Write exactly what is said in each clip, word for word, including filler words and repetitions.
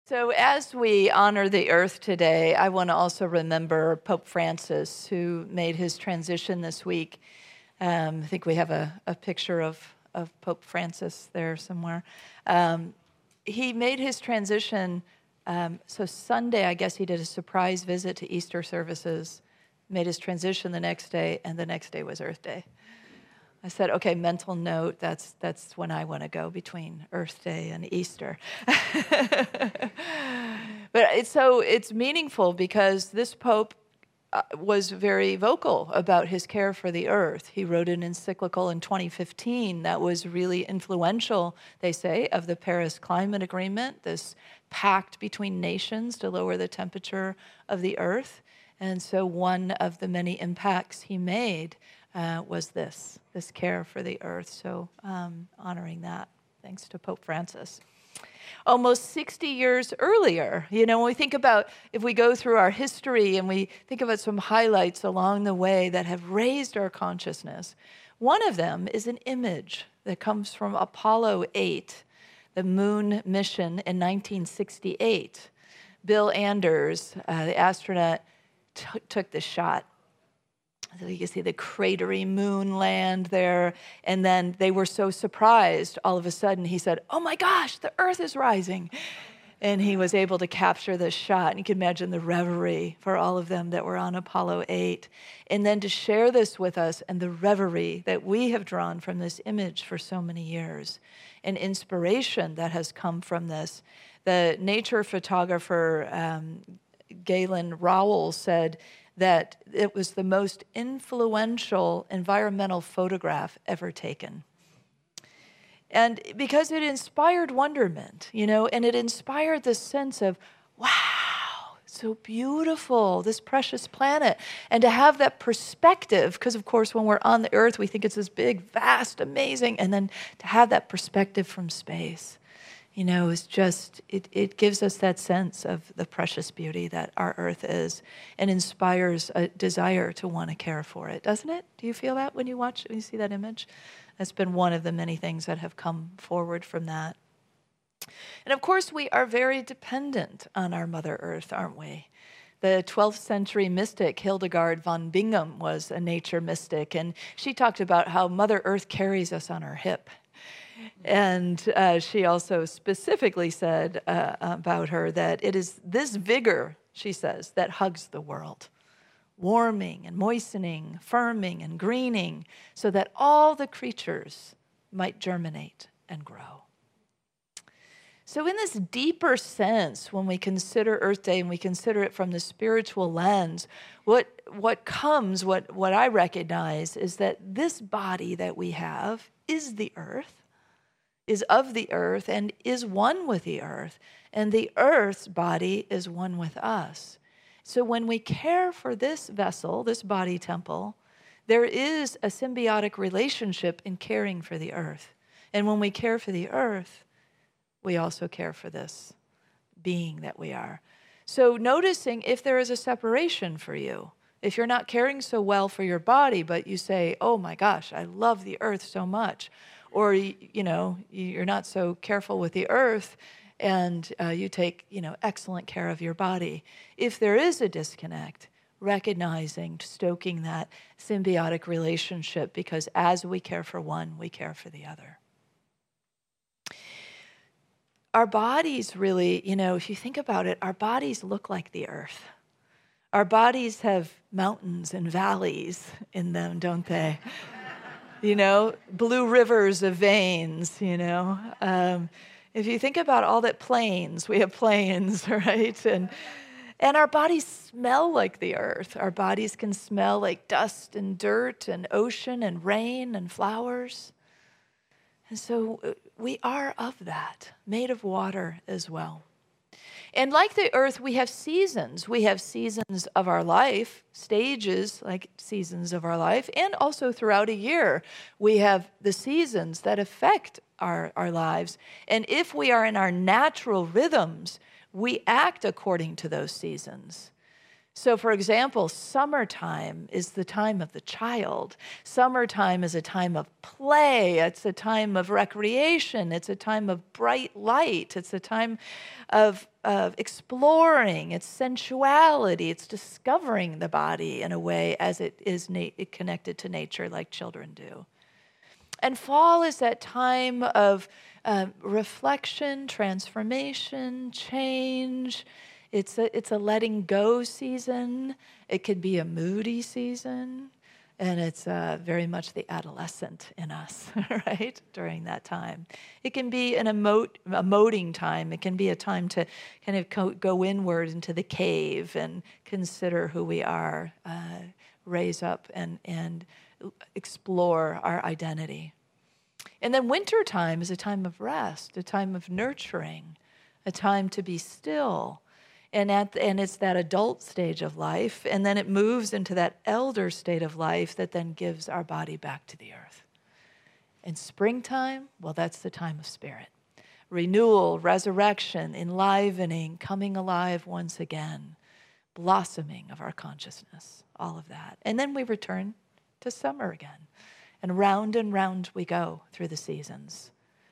So, as we honor the earth today, I want to also remember Pope Francis, who made his transition this week. Um, I think we have a, a picture of, of Pope Francis there somewhere. Um, he made his transition. Um, so, Sunday, I guess he did a surprise visit to Easter services, made his transition the next day, and the next day was Earth Day. I said, okay, mental note, that's that's when I want to go between Earth Day and Easter. But it's so it's meaningful because this Pope uh, was very vocal about his care for the earth. He wrote an encyclical in twenty fifteen that was really influential, they say, of the Paris Climate Agreement, this pact between nations to lower the temperature of the earth. And so one of the many impacts he made Uh, was this, this care for the earth. So um, honoring that, thanks to Pope Francis. Almost sixty years earlier, you know, when we think about, if we go through our history and we think about some highlights along the way that have raised our consciousness, one of them is an image that comes from Apollo eight, the moon mission in nineteen sixty-eight. Bill Anders, uh, the astronaut, t- took this shot. So you can see the cratery moon land there. And then they were so surprised, all of a sudden he said, oh my gosh, the earth is rising. And he was able to capture this shot. And you can imagine the reverie for all of them that were on Apollo eight. And then to share this with us and the reverie that we have drawn from this image for so many years, and inspiration that has come from this. The nature photographer um, Galen Rowell said that it was the most influential environmental photograph ever taken. And because it inspired wonderment, you know, and it inspired this sense of, wow, so beautiful, this precious planet. And to have that perspective, because of course when we're on the earth, we think it's this big, vast, amazing, and then to have that perspective from space, you know, is just, it, it gives us that sense of the precious beauty that our earth is and inspires a desire to want to care for it, doesn't it? Do you feel that when you watch, when you see that image? That's been one of the many things that have come forward from that. And of course, we are very dependent on our Mother Earth, aren't we? The twelfth century mystic Hildegard von Bingen was a nature mystic, and she talked about how Mother Earth carries us on her hip. And uh, she also specifically said uh, about her that it is this vigor, she says, that hugs the world, warming and moistening, firming and greening, so that all the creatures might germinate and grow. So in this deeper sense, when we consider Earth Day and we consider it from the spiritual lens, what what comes, what, what I recognize is that this body that we have is the earth, is of the earth, and is one with the earth. And the earth's body is one with us. So when we care for this vessel, this body temple, there is a symbiotic relationship in caring for the earth. And when we care for the earth, we also care for this being that we are. So noticing if there is a separation for you, if you're not caring so well for your body, but you say, oh my gosh, I love the earth so much, or, you know, you're not so careful with the earth and uh, you take, you know, excellent care of your body. If there is a disconnect, recognizing, stoking that symbiotic relationship, because as we care for one, we care for the other. Our bodies really, you know, if you think about it, our bodies look like the earth. Our bodies have mountains and valleys in them, don't they? You know, blue rivers of veins, you know. Um, if you think about all that plains, we have plains, right? And and our bodies smell like the earth. Our bodies can smell like dust and dirt and ocean and rain and flowers. And so we are of that, made of water as well. And like the earth, we have seasons. We have seasons of our life, stages like seasons of our life, and also throughout a year, we have the seasons that affect our, our lives. And if we are in our natural rhythms, we act according to those seasons. So, for example, summertime is the time of the child. Summertime is a time of play. It's a time of recreation. It's a time of bright light. It's a time of, of exploring. It's sensuality. It's discovering the body in a way as it is na- connected to nature like children do. And fall is that time of uh, reflection, transformation, change. It's a, it's a letting go season. It could be a moody season. And it's uh, very much the adolescent in us, right, during that time. It can be an emote, emoting time. It can be a time to kind of co- go inward into the cave and consider who we are, uh, raise up and, and explore our identity. And then winter time is a time of rest, a time of nurturing, a time to be still. And, at, and it's that adult stage of life, and then it moves into that elder state of life that then gives our body back to the earth. And springtime, well, that's the time of spirit. Renewal, resurrection, enlivening, coming alive once again, blossoming of our consciousness, all of that. And then we return to summer again. And round and round we go through the seasons.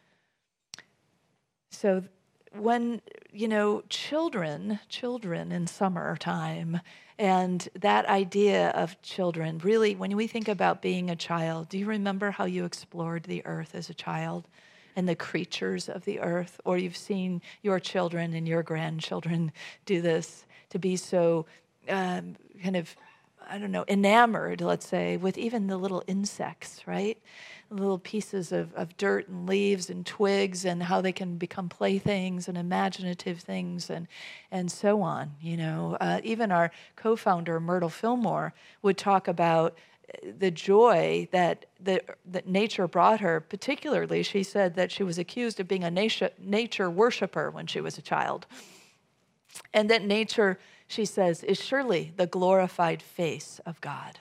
So when, you know, children, children in summertime, and that idea of children, really, when we think about being a child, do you remember how you explored the earth as a child and the creatures of the earth? Or you've seen your children and your grandchildren do this, to be so um, kind of, I don't know, enamored, let's say, with even the little insects, right? Little pieces of, of dirt and leaves and twigs, and how they can become playthings and imaginative things, and and so on. You know, uh, even our co-founder Myrtle Fillmore would talk about the joy that that that nature brought her. Particularly, she said that she was accused of being a nature nature worshiper when she was a child, and that nature, she says, is surely the glorified face of God.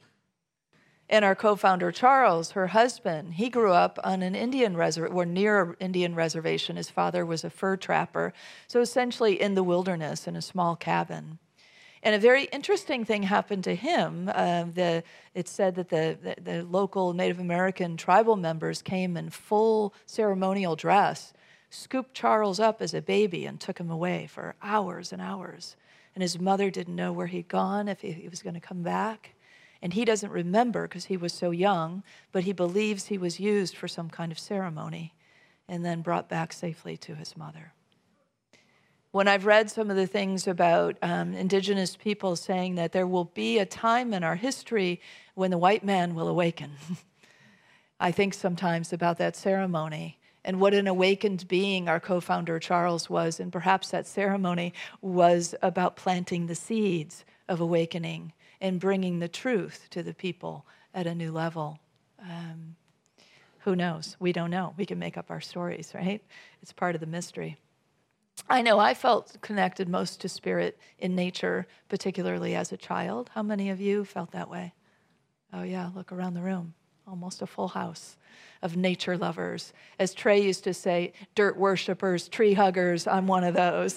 And our co-founder, Charles, her husband, he grew up on an Indian reservation, or near an Indian reservation. His father was a fur trapper, so essentially in the wilderness in a small cabin. And a very interesting thing happened to him. Uh, the, it's said that the, the, the local Native American tribal members came in full ceremonial dress, scooped Charles up as a baby, and took him away for hours and hours. And his mother didn't know where he'd gone, if he, he was going to come back. And he doesn't remember because he was so young, but he believes he was used for some kind of ceremony and then brought back safely to his mother. When I've read some of the things about um, indigenous people saying that there will be a time in our history when the white man will awaken, I think sometimes about that ceremony and what an awakened being our co-founder Charles was, and perhaps that ceremony was about planting the seeds of awakening and bringing the truth to the people at a new level. Um, who knows? We don't know. We can make up our stories, right? It's part of the mystery. I know I felt connected most to spirit in nature, particularly as a child. How many of you felt that way? Oh yeah, look around the room. Almost a full house of nature lovers. As Trey used to say, dirt worshipers, tree huggers, I'm one of those.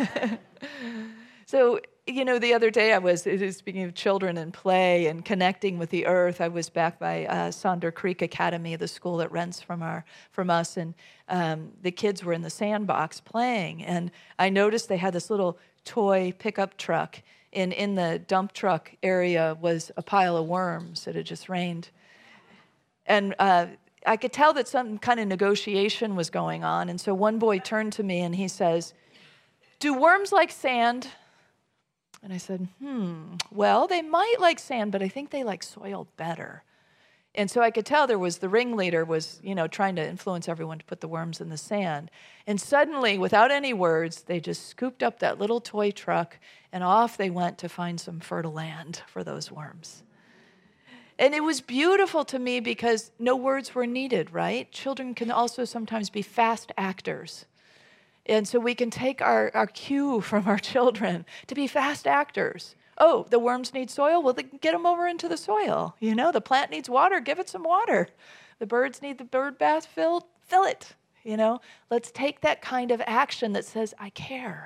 So, you know, the other day I was, speaking of children and play and connecting with the earth, I was back by uh, Sonder Creek Academy, the school that rents from our from us, and um, the kids were in the sandbox playing, and I noticed they had this little toy pickup truck, and in the dump truck area was a pile of worms. It had just rained. And uh, I could tell that some kind of negotiation was going on, and so one boy turned to me and he says, "Do worms like sand?" And I said, hmm, well, they might like sand, but I think they like soil better. And so I could tell there was the ringleader was, you know, trying to influence everyone to put the worms in the sand. And suddenly, without any words, they just scooped up that little toy truck and off they went to find some fertile land for those worms. And it was beautiful to me because no words were needed, right? Children can also sometimes be fast actors. And so we can take our, our cue from our children to be fast actors. Oh, the worms need soil? Well, then get them over into the soil. You know, the plant needs water, give it some water. The birds need the bird bath filled, fill it. You know, let's take that kind of action that says, I care.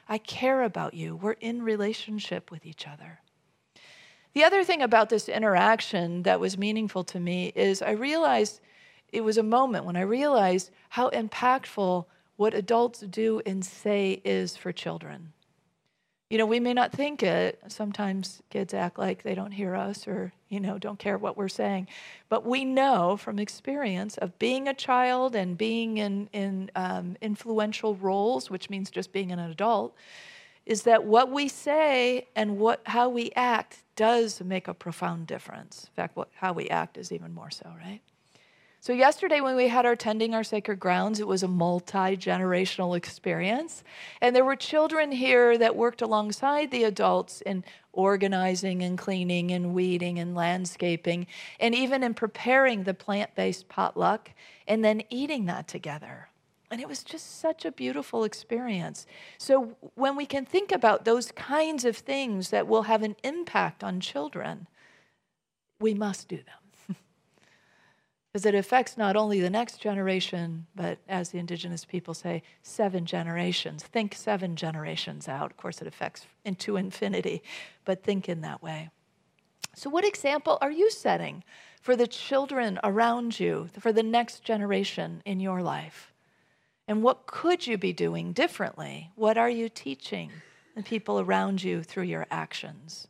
I care about you. We're in relationship with each other. The other thing about this interaction that was meaningful to me is I realized, it was a moment when I realized how impactful what adults do and say is for children. You know, we may not think it. Sometimes kids act like they don't hear us or, you know, don't care what we're saying. But we know from experience of being a child and being in, in um, influential roles, which means just being an adult, is that what we say and what how we act does make a profound difference. In fact, what, how we act is even more so, right? So yesterday when we had our Tending Our Sacred Grounds, it was a multi-generational experience. And there were children here that worked alongside the adults in organizing and cleaning and weeding and landscaping, and even in preparing the plant-based potluck and then eating that together. And it was just such a beautiful experience. So when we can think about those kinds of things that will have an impact on children, we must do them. Because it affects not only the next generation, but as the indigenous people say, seven generations. Think seven generations out. Of course, it affects into infinity, but think in that way. So what example are you setting for the children around you, for the next generation in your life? And what could you be doing differently? What are you teaching the people around you through your actions?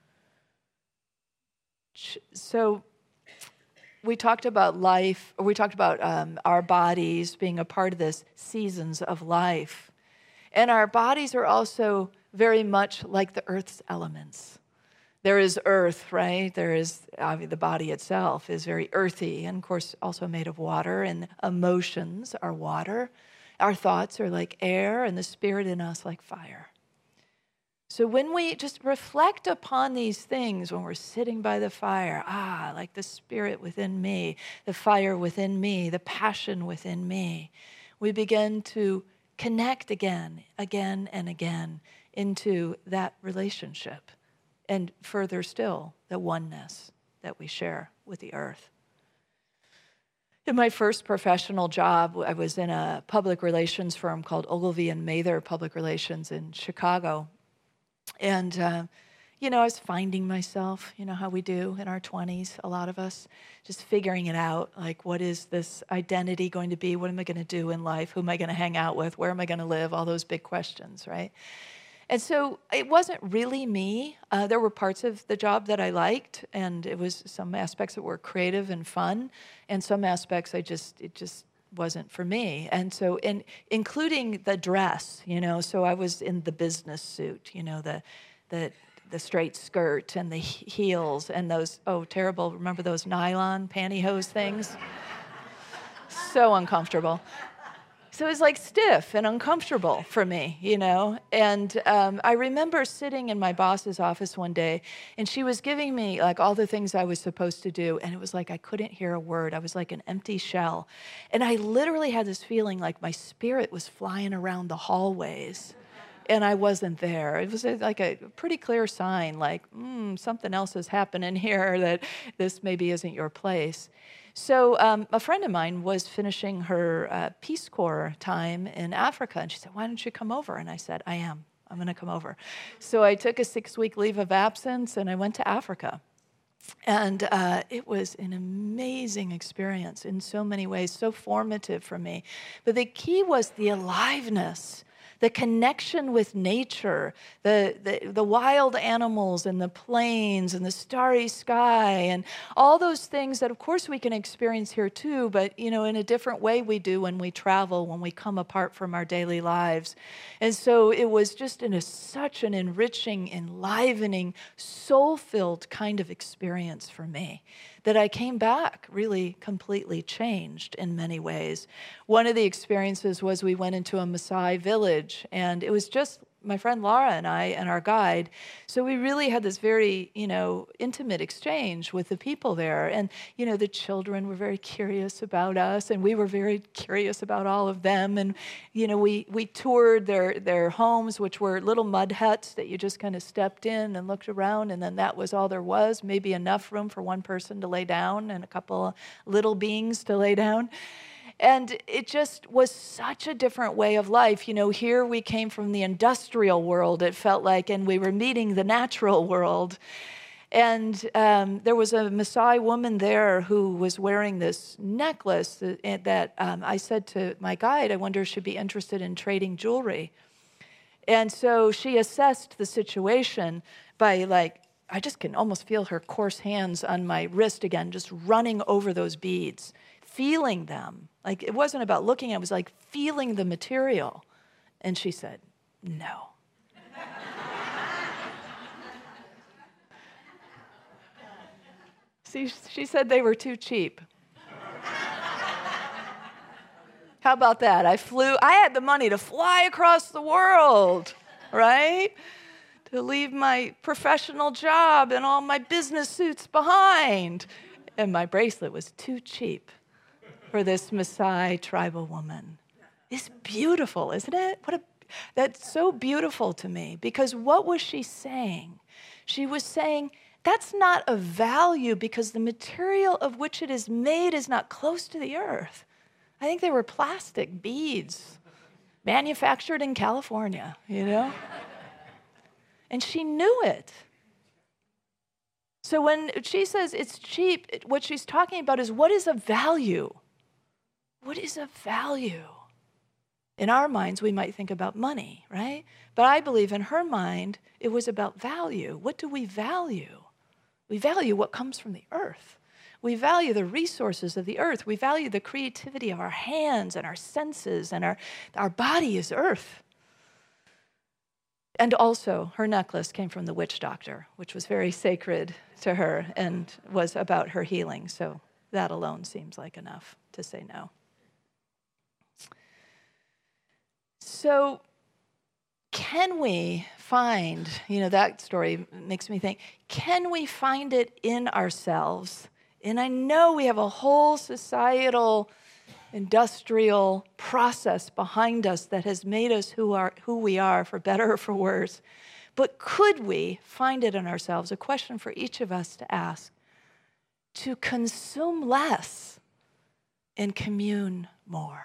So we talked about life, or we talked about um, our bodies being a part of this seasons of life. And our bodies are also very much like the earth's elements. There is earth, right? There is, I mean, the body itself is very earthy, and of course also made of water, and emotions are water. Our thoughts are like air, and the spirit in us like fire. So when we just reflect upon these things, when we're sitting by the fire, ah, like the spirit within me, the fire within me, the passion within me, we begin to connect again, again and again into that relationship. And further still, the oneness that we share with the earth. In my first professional job, I was in a public relations firm called Ogilvy and Mather Public Relations in Chicago. And, uh, you know, I was finding myself, you know how we do in our twenties, a lot of us, just figuring it out, like, what is this identity going to be? What am I going to do in life? Who am I going to hang out with? Where am I going to live? All those big questions, right? And so it wasn't really me. Uh, there were parts of the job that I liked, and it was some aspects that were creative and fun, and some aspects I just, it just wasn't for me. And so, in, including the dress, you know, so I was in the business suit, you know, the, the, the straight skirt and the heels and those, oh, terrible, remember those nylon pantyhose things? So uncomfortable. So it was like stiff and uncomfortable for me, you know. And um, I remember sitting in my boss's office one day, and she was giving me like all the things I was supposed to do, and it was like I couldn't hear a word. I was like an empty shell. And I literally had this feeling like my spirit was flying around the hallways, and I wasn't there. It was like a pretty clear sign, like, mm, something else is happening here, that this maybe isn't your place. So um, a friend of mine was finishing her uh, Peace Corps time in Africa, and she said, why don't you come over? And I said, I am. I'm going to come over. So I took a six-week leave of absence, and I went to Africa. And uh, it was an amazing experience in so many ways, so formative for me. But the key was the aliveness, the connection with nature, the, the, the wild animals and the plains and the starry sky and all those things that, of course, we can experience here too, but, you know, in a different way we do when we travel, when we come apart from our daily lives. And so it was just in a, such an enriching, enlivening, soul-filled kind of experience for me that I came back really completely changed in many ways. One of the experiences was we went into a Maasai village, and it was just my friend Laura and I and our guide. So we really had this very, you know, intimate exchange with the people there. And, you know, the children were very curious about us, and we were very curious about all of them. And, you know, we, we toured their, their homes, which were little mud huts that you just kind of stepped in and looked around, and then that was all there was, maybe enough room for one person to lay down and a couple of little beings to lay down. And it just was such a different way of life. You know, here we came from the industrial world, it felt like, and we were meeting the natural world. And um, there was a Maasai woman there who was wearing this necklace that, that um, I said to my guide, I wonder if she'd be interested in trading jewelry. And so she assessed the situation by, like, I just can almost feel her coarse hands on my wrist again, just running over those beads, feeling them. Like, it wasn't about looking at it, it was like feeling the material. And she said, no. See, she said they were too cheap. How about that? I flew, I had the money to fly across the world, right? To leave my professional job and all my business suits behind. And my bracelet was too cheap for this Maasai tribal woman. It's beautiful, isn't it? What a, that's so beautiful to me, because what was she saying? She was saying, that's not a value because the material of which it is made is not close to the earth. I think they were plastic beads manufactured in California, you know? And she knew it. So when she says it's cheap, what she's talking about is what is of value? What is of value? In our minds, we might think about money, right? But I believe in her mind, it was about value. What do we value? We value what comes from the earth. We value the resources of the earth. We value the creativity of our hands and our senses, and our, our body is earth. And also, her necklace came from the witch doctor, which was very sacred to her and was about her healing. So that alone seems like enough to say no. So can we find, you know, that story makes me think, can we find it in ourselves? And I know we have a whole societal, industrial process behind us that has made us who are who we are, for better or for worse. But could we find it in ourselves? A question for each of us to ask: to consume less and commune more.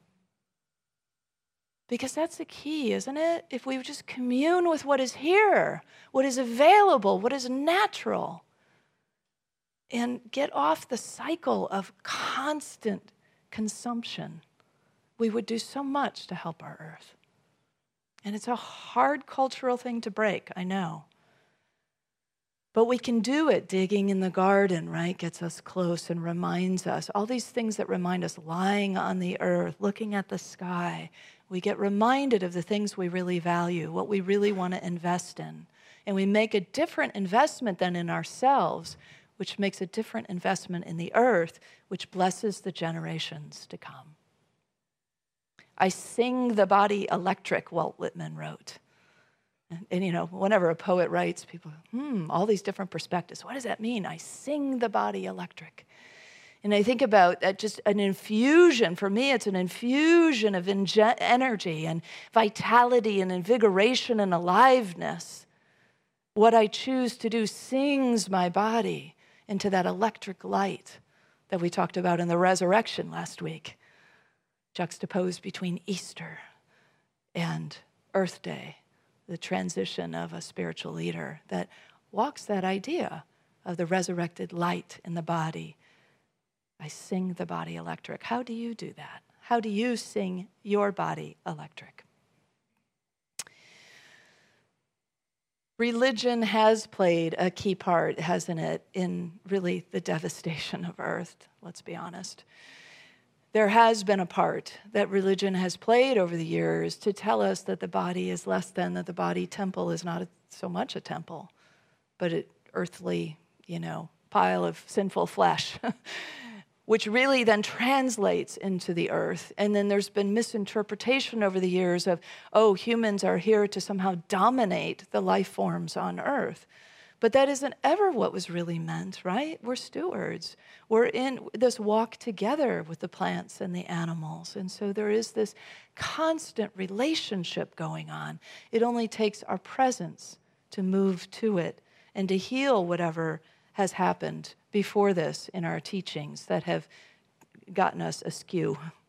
Because that's the key, isn't it? If we just commune with what is here, what is available, what is natural, and get off the cycle of constant consumption, we would do so much to help our earth. And it's a hard cultural thing to break, I know. But we can do it. Digging in the garden, right, gets us close and reminds us. All these things that remind us, lying on the earth, looking at the sky. We get reminded of the things we really value, what we really want to invest in. And we make a different investment than in ourselves, which makes a different investment in the earth, which blesses the generations to come. I sing the body electric, Walt Whitman wrote. And, and, you know, whenever a poet writes, people, hmm, all these different perspectives. What does that mean? I sing the body electric. And I think about that, just an infusion. For me, it's an infusion of inge- energy and vitality and invigoration and aliveness. What I choose to do sings my body into that electric light that we talked about in the resurrection last week, juxtaposed between Easter and Earth Day, the transition of a spiritual leader that walks that idea of the resurrected light in the body. I sing the body electric. How do you do that? How do you sing your body electric? Religion has played a key part, hasn't it, in really the devastation of Earth, let's be honest. There has been a part that religion has played over the years to tell us that the body is less than, that the body temple is not so much a temple, but an earthly, you know, pile of sinful flesh, which really then translates into the earth. And then there's been misinterpretation over the years of, oh, humans are here to somehow dominate the life forms on earth. But that isn't ever what was really meant, right? We're stewards. We're in this walk together with the plants and the animals. And so there is this constant relationship going on. It only takes our presence to move to it and to heal whatever has happened before this in our teachings that have gotten us askew,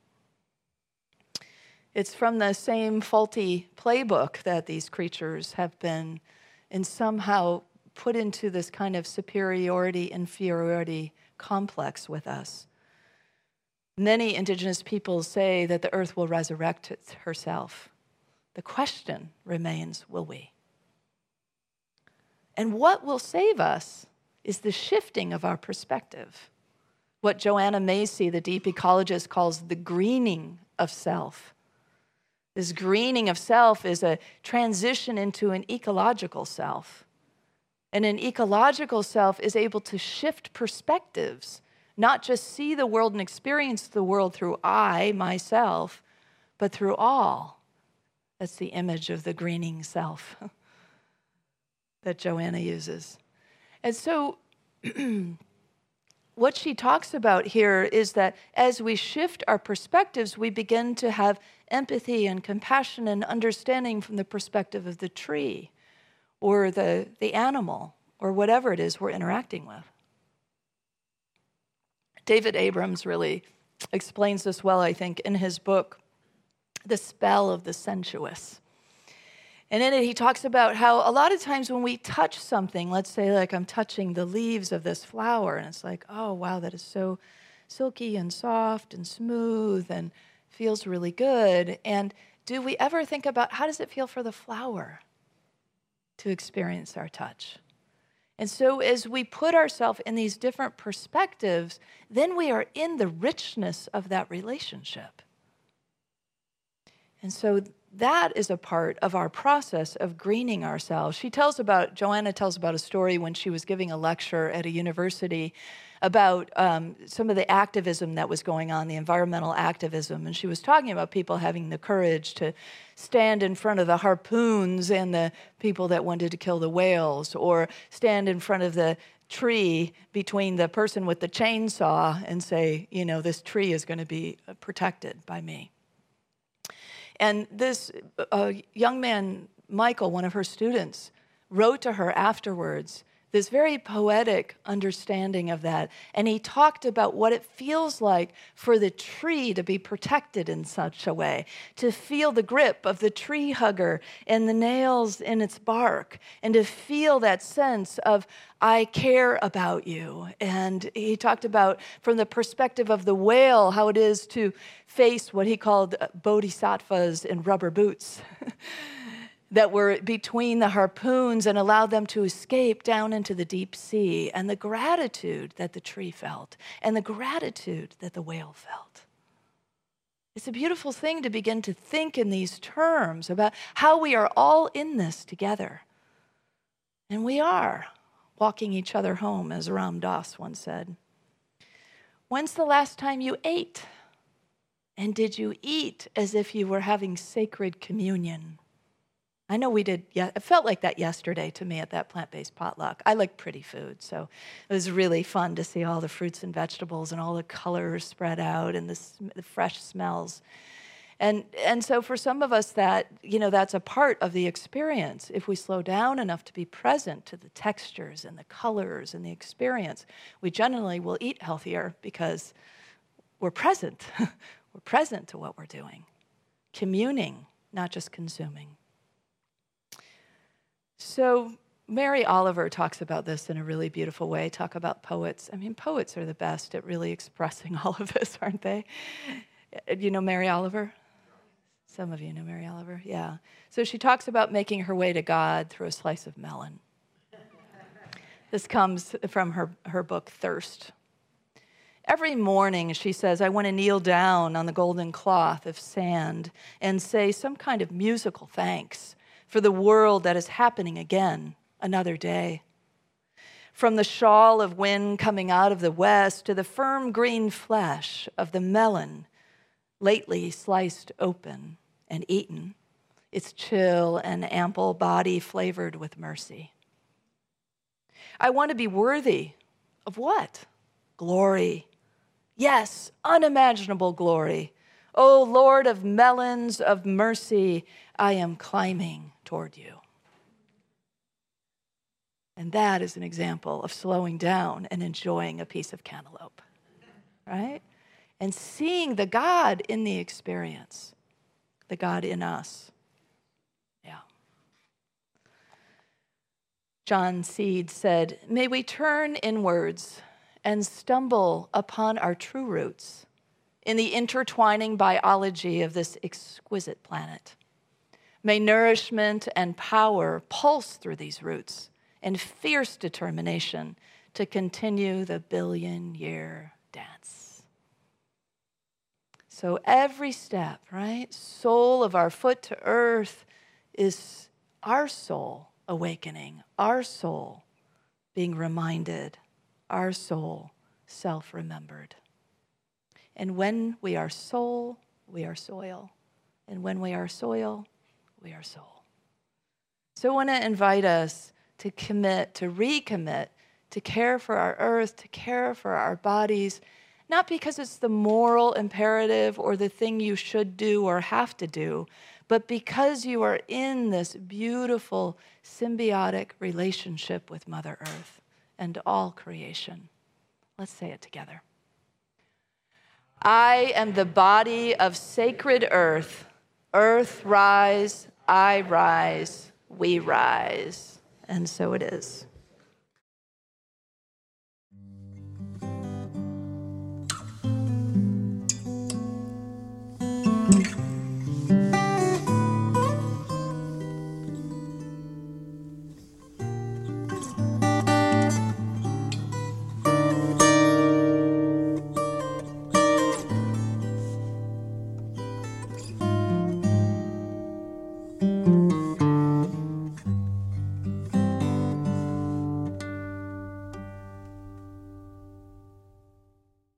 It's from the same faulty playbook that these creatures have been and somehow put into this kind of superiority, inferiority complex with us. Many indigenous peoples say that the earth will resurrect herself. The question remains, will we? And what will save us is the shifting of our perspective. What Joanna Macy, the deep ecologist, calls the greening of self. This greening of self is a transition into an ecological self. And an ecological self is able to shift perspectives, not just see the world and experience the world through I, myself, but through all. That's the image of the greening self that Joanna uses. And so what she talks about here is that as we shift our perspectives, we begin to have empathy and compassion and understanding from the perspective of the tree or the, the animal or whatever it is we're interacting with. David Abrams really explains this well, I think, in his book, The Spell of the Sensuous. And in it, he talks about how a lot of times when we touch something, let's say like I'm touching the leaves of this flower, and it's like, oh, wow, that is so silky and soft and smooth and feels really good. And do we ever think about how does it feel for the flower to experience our touch? And so as we put ourselves in these different perspectives, then we are in the richness of that relationship. And so that is a part of our process of greening ourselves. She tells about, Joanna tells about a story when she was giving a lecture at a university about um, some of the activism that was going on, the environmental activism. And she was talking about people having the courage to stand in front of the harpoons and the people that wanted to kill the whales, or stand in front of the tree between the person with the chainsaw and say, you know, this tree is going to be protected by me. And this uh, young man, Michael, one of her students, wrote to her afterwards this very poetic understanding of that. And he talked about what it feels like for the tree to be protected in such a way, to feel the grip of the tree hugger and the nails in its bark, and to feel that sense of, I care about you. And he talked about, from the perspective of the whale, how it is to face what he called bodhisattvas in rubber boots that were between the harpoons and allowed them to escape down into the deep sea, and the gratitude that the tree felt, and the gratitude that the whale felt. It's a beautiful thing to begin to think in these terms about how we are all in this together. And we are walking each other home, as Ram Dass once said. When's the last time you ate? And did you eat as if you were having sacred communion? I know we did, yeah, it felt like that yesterday to me at that plant-based potluck. I like pretty food, so it was really fun to see all the fruits and vegetables and all the colors spread out and the, the fresh smells. And and so for some of us that, you know, that's a part of the experience. If we slow down enough to be present to the textures and the colors and the experience, we generally will eat healthier because we're present. We're present to what we're doing. Communing, not just consuming. So Mary Oliver talks about this in a really beautiful way. Talk about poets. I mean, poets are the best at really expressing all of this, aren't they? You know Mary Oliver? Some of you know Mary Oliver, yeah. So she talks about making her way to God through a slice of melon. This comes from her, her book, Thirst. Every morning, she says, I want to kneel down on the golden cloth of sand and say some kind of musical thanks for the world that is happening again another day. From the shawl of wind coming out of the west to the firm green flesh of the melon, lately sliced open and eaten, its chill and ample body flavored with mercy. I want to be worthy of what? Glory. Yes, unimaginable glory. O Lord of melons of mercy, I am climbing toward you. And that is an example of slowing down and enjoying a piece of cantaloupe, right? And seeing the God in the experience. the God in us. Yeah. John Seed said, "May we turn inwards and stumble upon our true roots in the intertwining biology of this exquisite planet. May nourishment and power pulse through these roots and fierce determination to continue the billion-year dance." So every step, right, sole of our foot to earth is our soul awakening, our soul being reminded, our soul self-remembered. And when we are soul, we are soil. And when we are soil, we are soul. So I want to invite us to commit, to recommit, to care for our earth, to care for our bodies, not because it's the moral imperative or the thing you should do or have to do, but because you are in this beautiful symbiotic relationship with Mother Earth and all creation. Let's say it together. I am the body of sacred earth. Earth rise, I rise, we rise. And so it is.